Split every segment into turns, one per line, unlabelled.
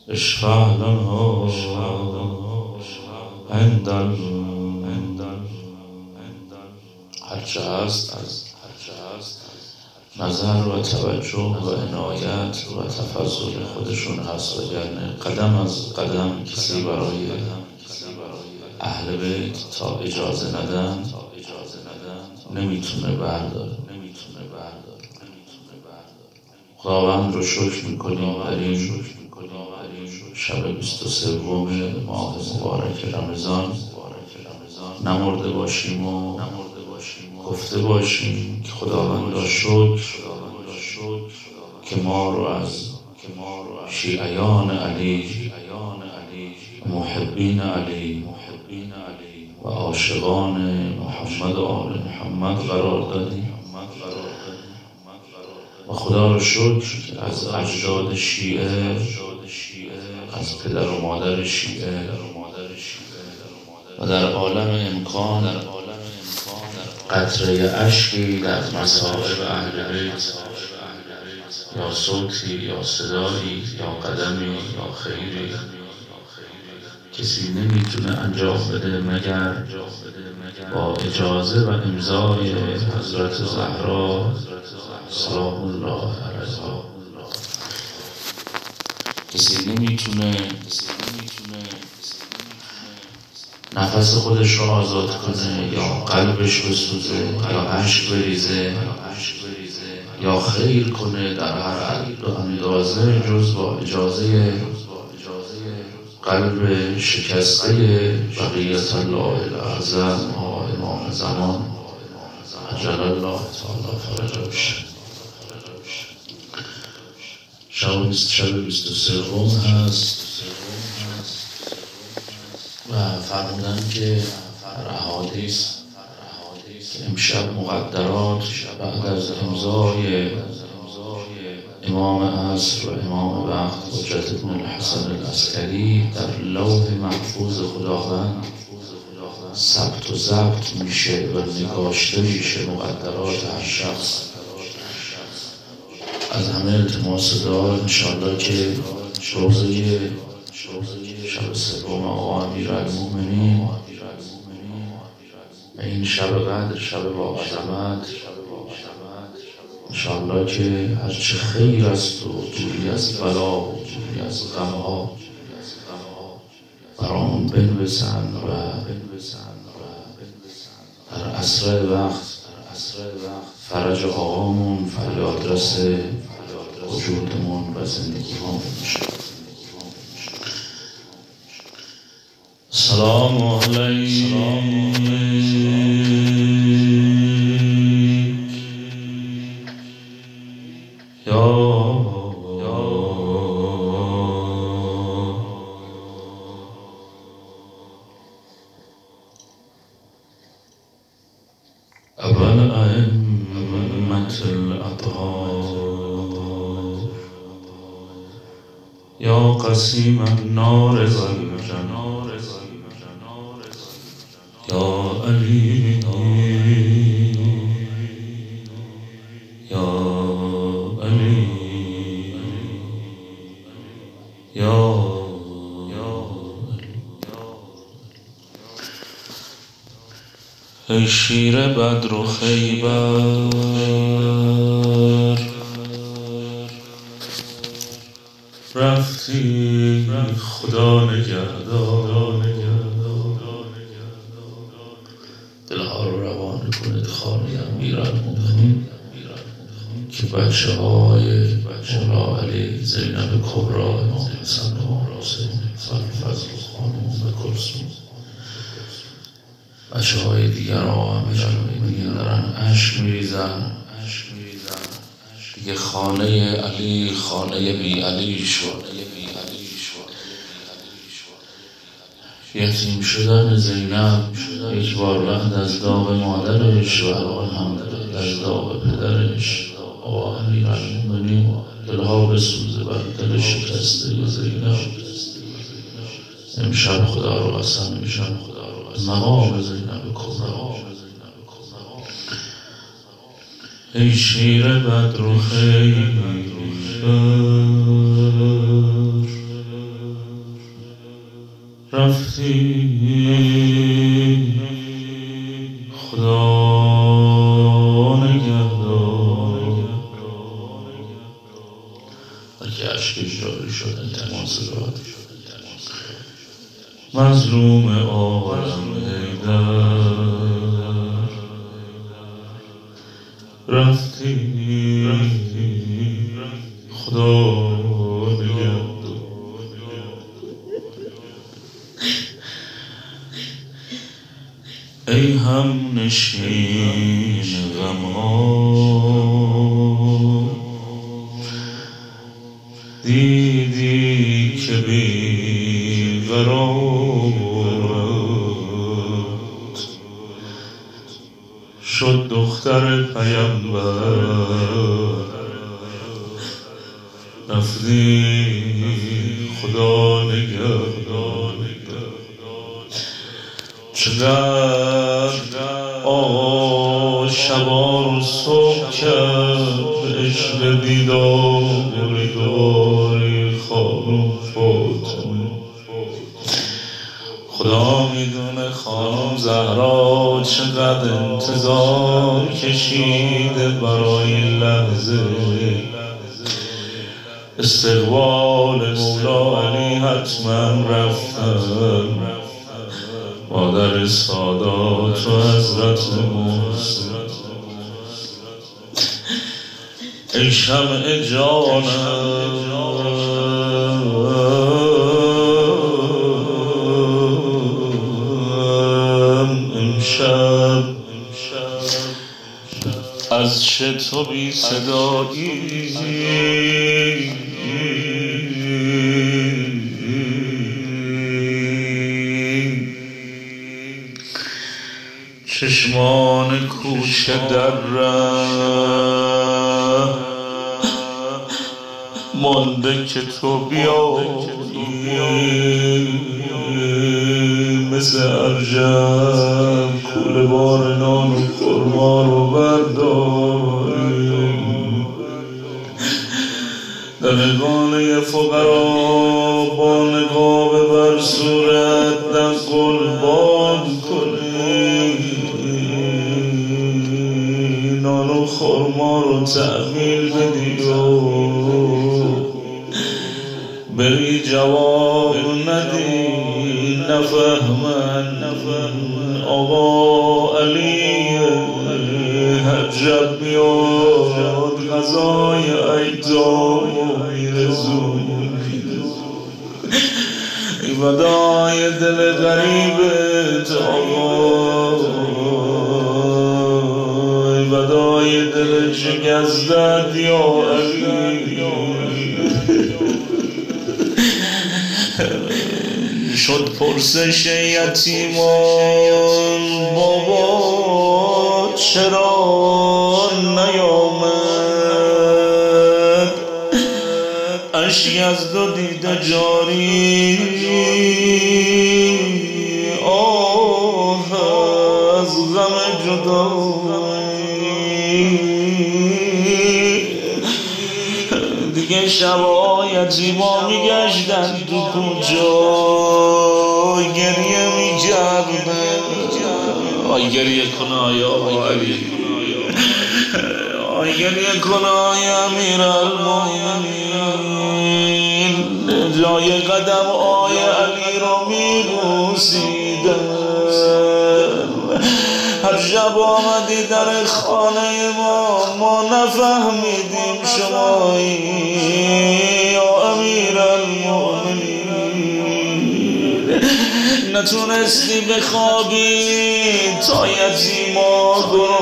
اشفع لنا عند هرچه هست از نظر و توجه و عنایت و تفضل خودشون هست، وگرنه قدم از قدم کسی برای اهل بیت تا اجازه ندن نمیتونه برداره. خداوند رو شکر میکنیم در این شب 23 ماه مبارک رمضان نمرده باشیم و گفته باشیم که خداوند را شکر که ما رو از شیعیان علی، محبین علی و عاشقان محمد و آل محمد قرار دادیم و خدا رو شکر که از اجداد شیعه، از پدر و مادر شیعه و در عالم امکان قطره اشکی در مصائب اهل بیت، یا صوتی یا صدایی یا قدمی یا خیری کسی نمیتونه انجام بده مگر با اجازه و امضای حضرت زهرا سلام الله علیها. کسی نمیتونه نفس خودش رو آزاد کنه یا قلبش بسوزه یا اشک بریزه یا خیر کنه در هر حد و اندازه جز با اجازه قلب شکسته بقیت الله الاعظم و امام زمان عجل الله تعالی فرجه. شب 23 هست و فرمودن که در احادیث امشب مقدرات بعد از امضای امام عصر و امام وقت حجت بن الحسن العسکری در لوح محفوظ خداوند ثبت و ضبط میشه و نگاشته میشه مقدرات هر شخص. از همه التماس دار انشاءالله که روزه شب 3 آقا امیرالمومنین و این شب قدر، شب با عظمت، انشاءالله که هرچه خیر است و دوری از بلا و دوری از غمها برامون بنویسن و در اسرع وقت فرج آقامون فریادرس وجودمون و زندگیمون میشه. سلام علیک اول ائمة الاطهار یا قسیم النار والجنار یا علی یا علی یا ای شیر بدر و خیبر رفتی خدا نگهدار، دلها رو روان کنید خانه امیرالمومنین که بچه های مولا علی، زینب کبرا، امام حسن، امام حسین، فضل خانم و کلثوم، بچه های دیگر آقا امیرالمومنین دارن اشک میریزن دیگه. خانه علی خانه بی علی شد. یتیم شدن زینب یک بار بعد از داغ مادرش و الحمدلله از داغ پدرش، آقا امیرالمومنین دلها بسوزه بر دل شکسته زینب. امشب خدا رو قسم میشم مقام زینب کبرا. ای شیر بدر و خیبر رفتی خدا نگهدار. که عشقش جاری شد التماس داد مظلوم عالم حیدر. رفتی خدا نگهدار. ای هم نشین غم‌ها دیدی که بیقرارت شد دختر پیامبر. رفتی خدا نگهدار. چقدر آقا شبا رو صبح کرد عشق دیدار داری خانم فاطمه. خدا میدونه خانم زهرا چقدر انتظار کشیده برای لحظه استقبال مولا علی. حتما رفتن مادر سادات و حضرت محسن. ای شمع جانم امشب از چه تو بی صدایی چشمان کوچه در ره مانده که تو بیایی. مثل ارژم کوله بار نان و خرما رو برداری. در نگانه فقرا با نقاب بر صورت در قربان کنی. نان و خرما رو تحمیل بدی و بری جواب ندی. نفهمن آقا علی حجت بیاد غذای ایتام میرزونی. ای ودای دل غریبت آقا، ای ودای دل شکستت یا علی. شد پرسش یتیمان بابا چرا نیامد. اشک از دو دیده جاری آه از غم جدایی. دیگه شبا یتیما میگشتن تو کجا گریه میکردن. آی گریه کنه آیا علی، آی گریه کنه آیا امیرالمومنین. جای قدم آی علی رو میبوسیدن. هر شب آمدی در خانه ما نفهمیدیم شمایی یا امیرالمومنین. نتونستی بخوابی تا یتیما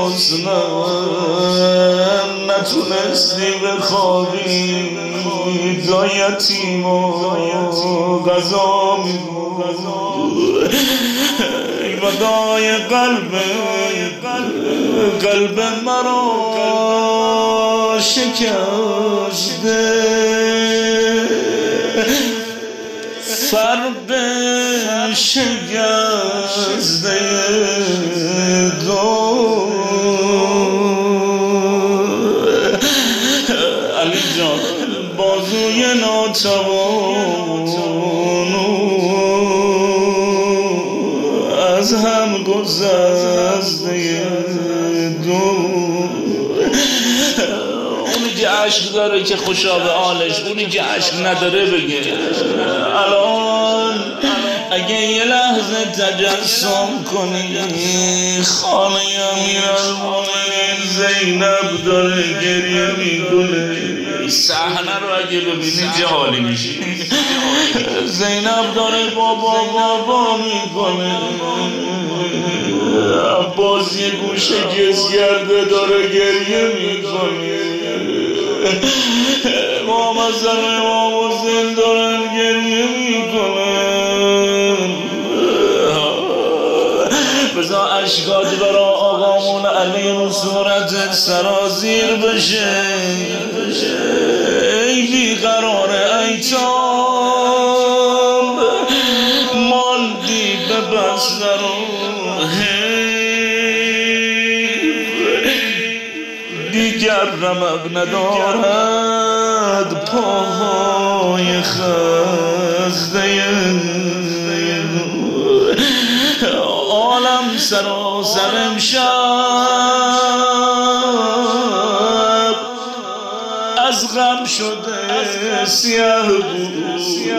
گرسنه‌ن. نتونستی بخوابی تا یتیما غذا می‌خورن. ای ودای قلب مرا شکسته. فرق شکسته دو علی جان بازوی ناتوان از هم گسسته دور. اونی که عشق داره که خوشا به حالش، اونی که عشق نداره بگه الان اگه یه لحظه تجسم کنی خانه امیرالمومنین زینب داره گریه میکنه، صحنه رو اگه ببینی چه حالی میشی؟ زینب داره بابا بابا میکنه، عباس یه گوشه گزگرده داره گریه میکنه، امام حسن امام حسین دارن گریه میکنن. بذار اشکات برا آقامون علی صورت سرازیر بشه. ای بیقرار ایتام ماندی به بستر و دیگر رمق ندارد پاهای خسته عالم سراسر امشب از غم شده سیاه بود.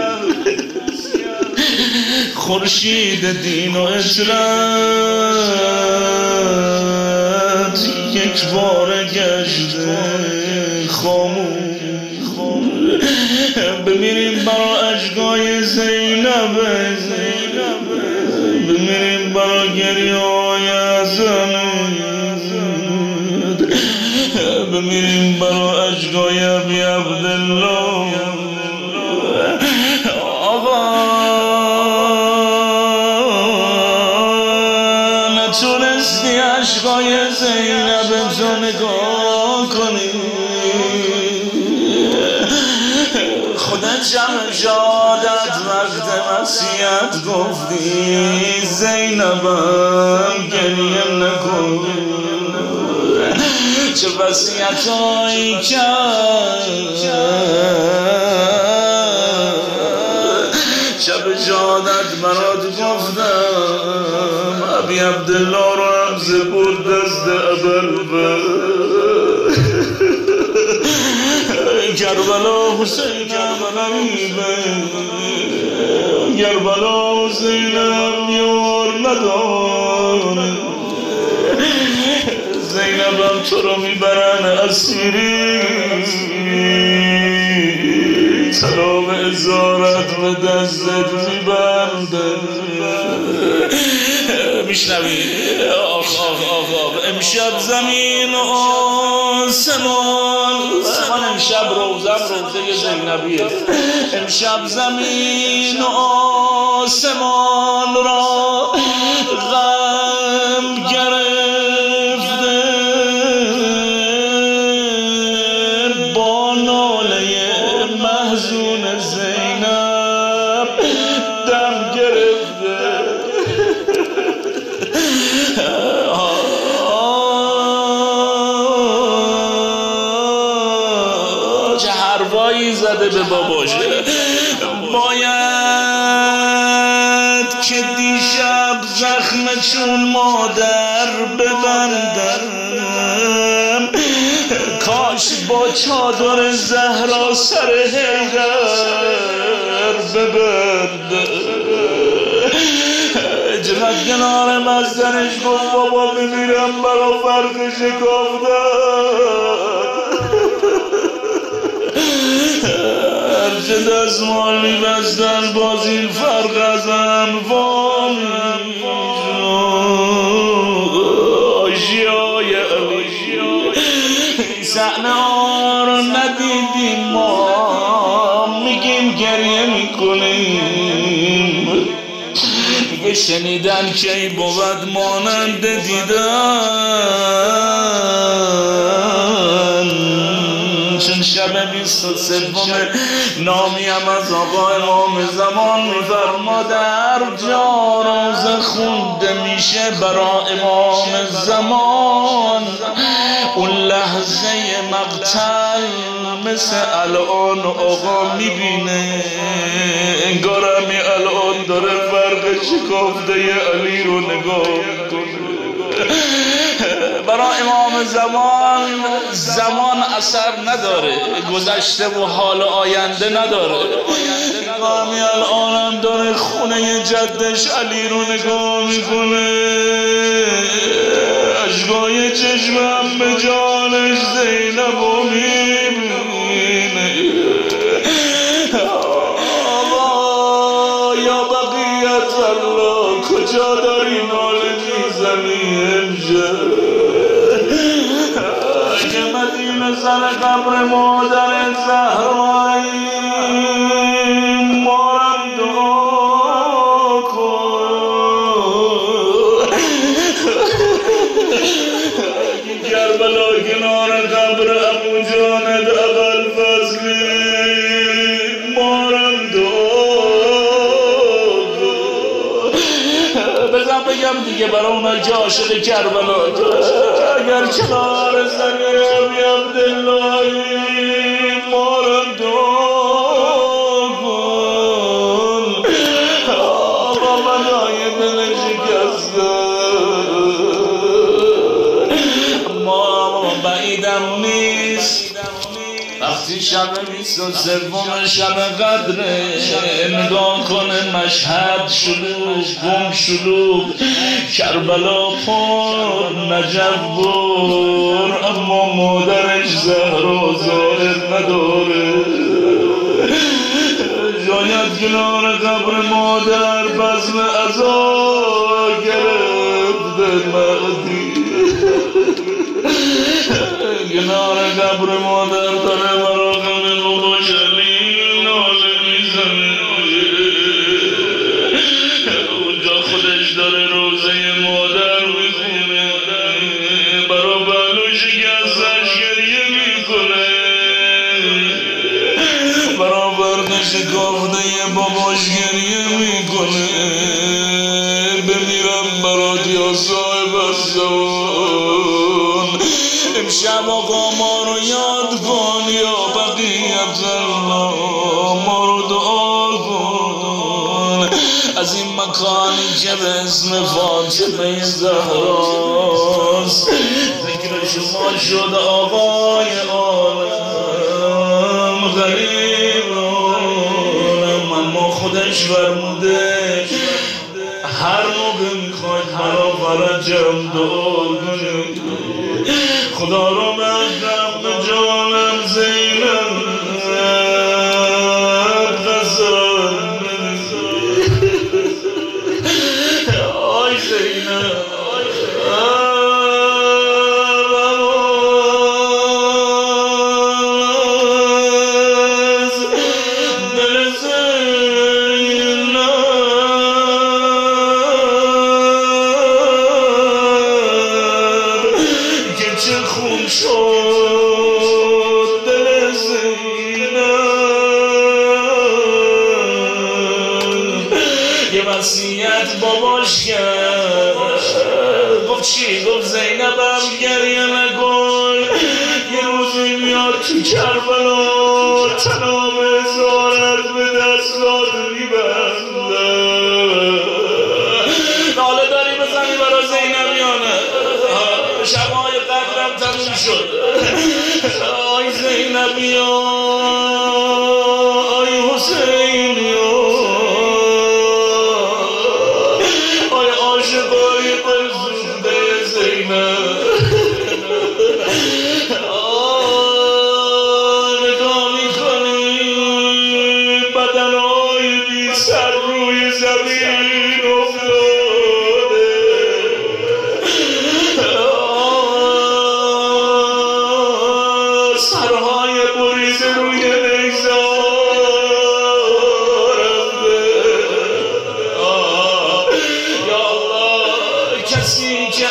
خورشید دین و عشرت یک بار گشته خاموش. بمیریم برا اشکای زینب، بمیریم برا گریه های حسنت، بمیریم برا اشکای ابی عبدالله. آقا نتونستی اشکای زینب تو نگاه کنی، خودت جمع شادت وقت وصیت گفتی زینبم گریه نکن. چه وصیتایی کرد شب شادت برات گفتم، ابی عبدالله رو هم زبور دست کربلا حسین کربلا کربلا حسینم یار نداره، زینبم تو رو میبرن اسیری، سلام ازارت به دستت میبندن. میشنوی آخ آخ آخ امشب زمین و آسمان امشب روزه زینبیه، امشب زمین و آسمان را غم گرفته، با ناله محزون زینب دم گرفته. چه حرفایی زده به باباش، باید که دیشب زخم چون مادر ببندم، کاش با چادر زهرا سر حیدر ببندم. جفت کنار مزدنش گفت بابا بمیرم برا فرق شکافتن، هرچه دستمال میبستن باز این فرق از انفا آشیای علی. صحنه ها رو ندیدیم ما، میگیم گریه میکنیم، میگه شنیدن کی بود مانند دیدن. چون شب 23 نامیم از آقا امام زمان میفرما در جا روزه خونده میشه برا امام زمان. اون لحظه مقتل مثل الان آقا میبینه، انگار همی الان داره فرق شکافته علی رو نگاه میکنه. برای امام زمان اثر نداره، گذشته و حال آینده نداره. همین الانم داره خونه جدش علی رو نگاه میکنه، اشکای چشمم به جانش زینب رو میبینه. آقا یا بقیت الله کجا داری ناله میزنی امشب؟ اگه مدینه سر قبر مادر زهرایی مارم دعا کن. اگه کربلا کنار قبر ابو جانت ابوالفضلی مارم دعا کن. بزن بگم دیگه برای اونایی که عاشق کربلا اگر کنار سر ابی عبداللهی مارم دعا کن. آقا منای دل شکسته ما بعیدم نیست وقتی شب 23 شب قدره نگاه کنه مشهد شلوغ گم شلوغ کربلا پر نجف بر، اما مادرش زهرا ظاهر نداره. شاید کنار قبر مادر بزم عزا گرفته مهدی، کنار قبر مادر داره مراقب بابا شلیل ناله میزنه. اونجا خودش داره روزه مادر میخونه، برا بلوش گزش گریه میکنه، برا برقش کافته باباش گریه میکنه. بمیرم برات یا صاحب الزمان، امشب آقا ما رو یاد کن یا بقیت الله ما رو دعا کن. از این مکانی که به اسم فاطمه زهراست ذکر شما شد آقای عالم غریب عالم، اما خودش فرموده هر موقع میخواید مرا فرجم دعا کنید. خدا رو بردم به جانم زینب قسم آی زینب دل زینب که چه خون شد دل زینب. یه وصیت باباش کرد، گفت چی؟ گفت زینبم گریه نکن، یه روزی میاد تو کربلا تنام زارت به دستات میبنده. ناله داری بزنی برا زینبیانه، شبای قدرم تموم شد. آی زینبیا آی حسینیا آی عاشقای قلزونده زینب، نگاه میکنی بدنهای بی سر روی زمین افتاده، سرهای بریده روی نگذار رفته. یا الله کسی که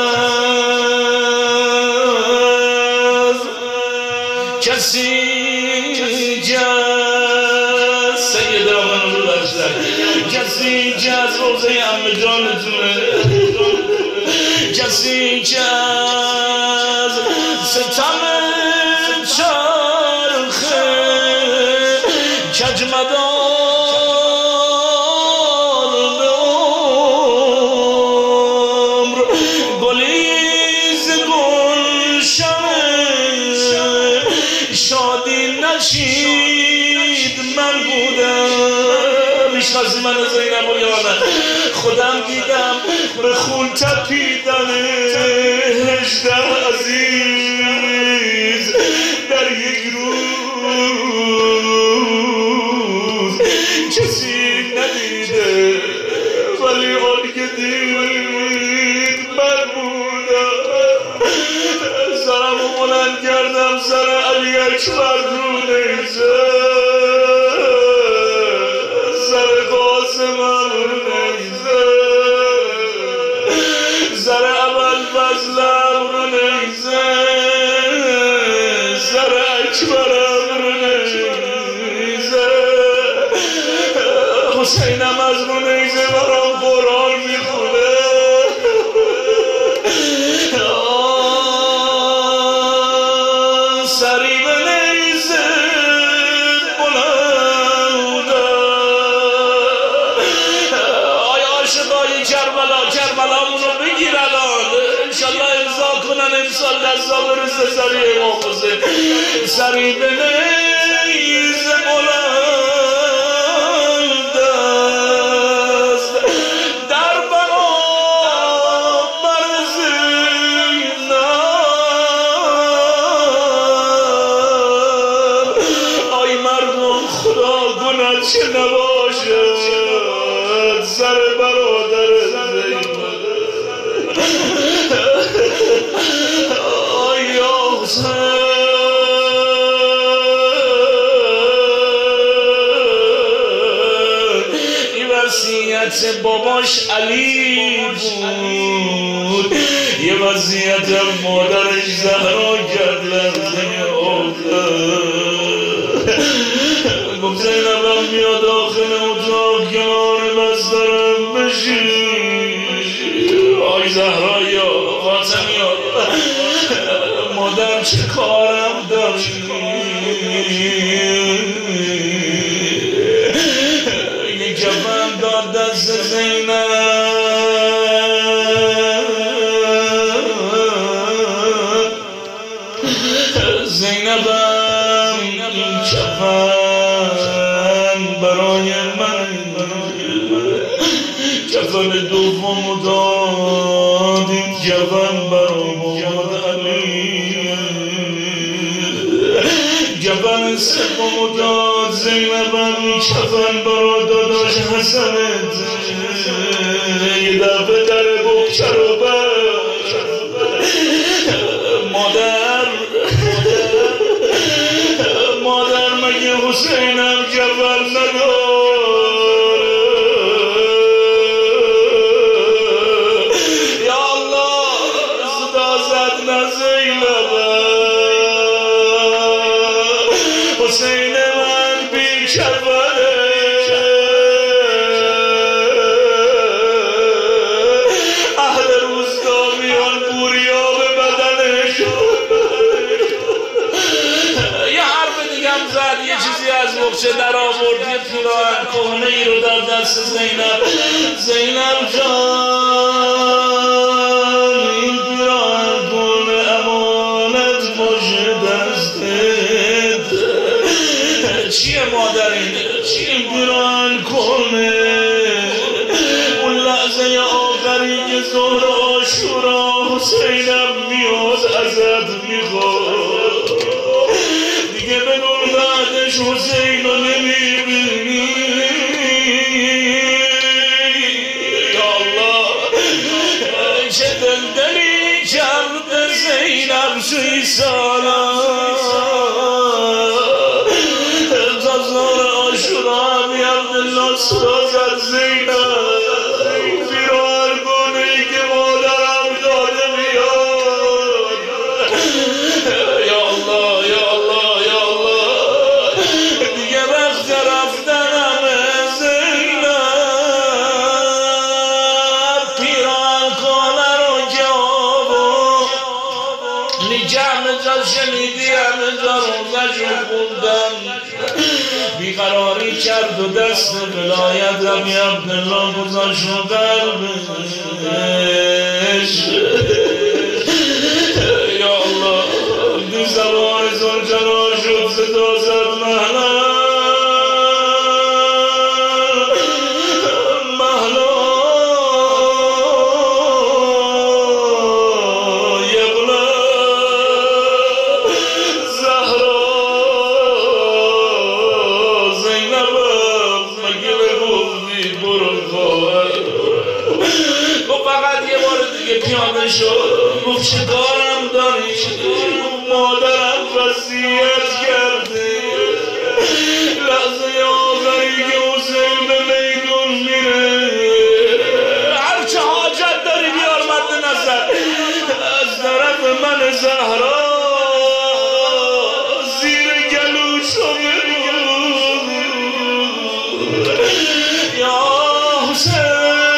سید آمن رو بخشن، کسی که از روزه عمه جانتونه، کسی که از ستم چرخه کجمدار میشناسی من زینب و یا نه؟ خودم دیدم به خون تپیدن 18 عزیز در یک روز کسی ندیده، ولی آن که دید من بودم. سرم رو بلند کردم، سر علی اکبر رو نیزه، سر قاسم رو نیزه، سر ابوالفضل رو نیزه، سر اکبر رو نیزه. حسینم از رو نیزه برام قرآن میخونه. سری به نیزه بلنده. آیا عاشقای کربلامونو بگیر الان، انشالله امضا کنن، امسال دستا برسه سری امام حسین. سری به نیزه بلنده است در برابر زینب. آی مردم خدا گناه چه نباشد سر برادر زینب. آی یا حسین، وصیت باباش علی بود، یه وصیت مادرش زهرا کرد. لرزه گفت زینبم بیا داخل اتاق کنار بسترم بشی. آی زهرا یا فاطمه یا مادر چه کارم داری؟ کفن داد دست زینبم این کفن برای من، کفن دوم داد این کفن برای محمد علی، کفن سوم داد زینبم این کفن برای داداش حسن. یه دفعه در بکچه رو مادر مگه حسینم کفن نداره؟ یا الله صدا زد نه زینبم، حسین من بی کفنه. اهل روزگاریان بوریا به بدنش. یه حرف دیگم زد، یه چیزی از بخچه در آورد، یه پیراهن کهنه ای رو در دست زینب. زینب جان این پیراهن کهنه امانت باشه دستت. چیه مادر این؟ چیه این پیراهن کهنه؟ اون لحظه آخری که ظهر عاشورا حسینم میاد ازت میخواد، دیگه به نور بعدش حسین رو نمیبینی. یا الله چه دلدلی کرد زینب توی سالا. تا ظهر عاشورا بی عبدالله صدا زد زینب پیراهن کهنه‌ای که مادرم داده بیاد. یا الله یا الله یا الله دیگه وقت رفتنمه. زینب پیراهن کهنه رو که آورد نگه مزد شنیدی همه جا روزش رو خوندن. بیقراری کرد و دست ولایت ربی عبدالله گذاشت رو قلبش. یا الله دی زبان زلجلال شد صدا زد گفت فقط یه بار دیگه پیاده شد. گفت چه کارم داری؟ گفت مادرم وصیت کرده لحظه آخری که حسین به میدون میره هر چه حاجت داری بیار مد نظر از طرف من زهرا زیر گلوشو بگو یا حسین.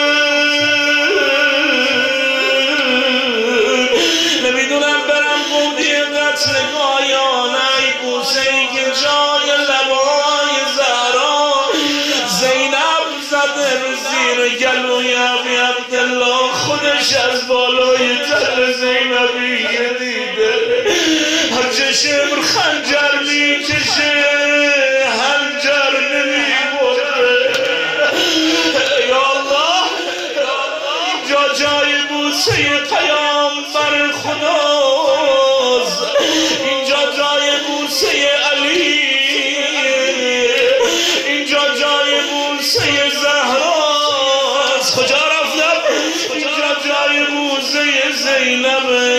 نمیدونم برم بودی قتلگاه یا نه بوسه ای که جای لبای زهرا زینب زده زیر گلوی ابی عبدالله خودش از بالای تل زینبیه دیده هر چشم خنجر میکشه هنجر نمیبره. یا الله اینجا جای بوسه پیامبر خداست اینجا جای بوسه علی اینجا جای بوسه زهراست کجا رفتم اینجا جای بوسه زینبه